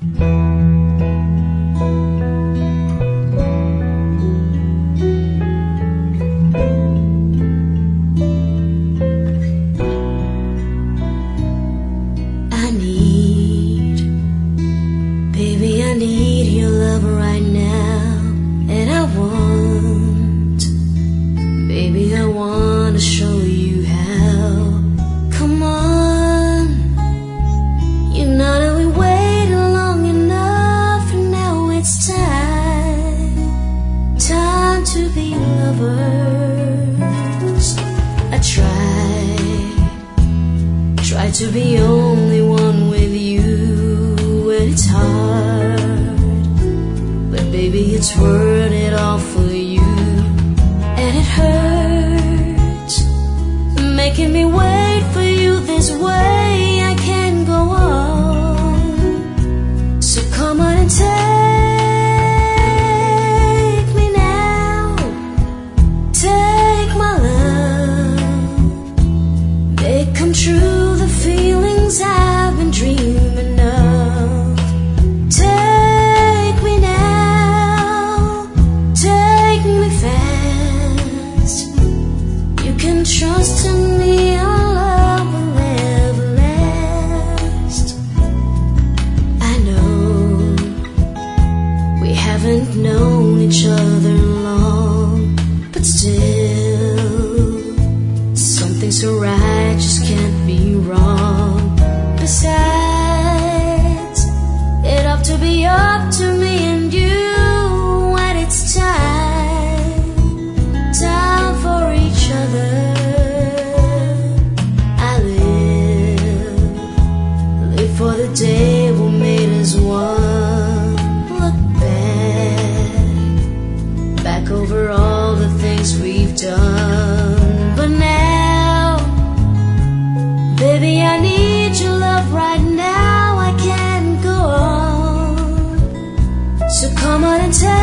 Baby, I need your love right now, and baby, I want to show you how. Come on, you know that we waited long enough, and now it's time to be lovers. I try to be only one with you, and it's hard, but baby, it's worth it all for you. And it hurts, making me wait for you this way. I can't go on, so come on and take me now. Take my love, make come true the feelings I've been dreaming of. Take me now, take me fast. You can trust in me, our love will never last. I know we haven't known each other long, but still, something so right just can't be wrong. Besides, it ought to be up to me and you when it's time for each other. I live for the day we made us one. Look back over all the things we've done. But now, baby, I need your love right now. I can't go on, so come on and take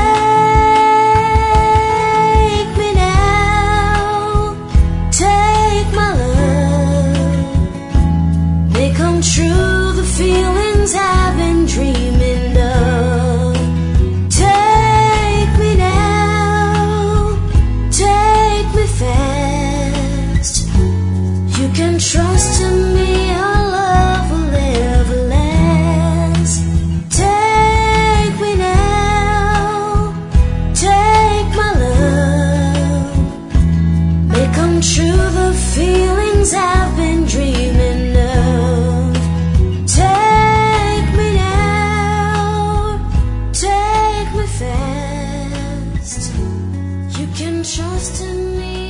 me now. Take my love, they come true the feelings I've been dreaming of. Take me now, take me fast. You can trust in me, our love will never last. Take me now, take my love, make come true the feelings I've been dreaming of. Take me now, take me fast. You can trust in me.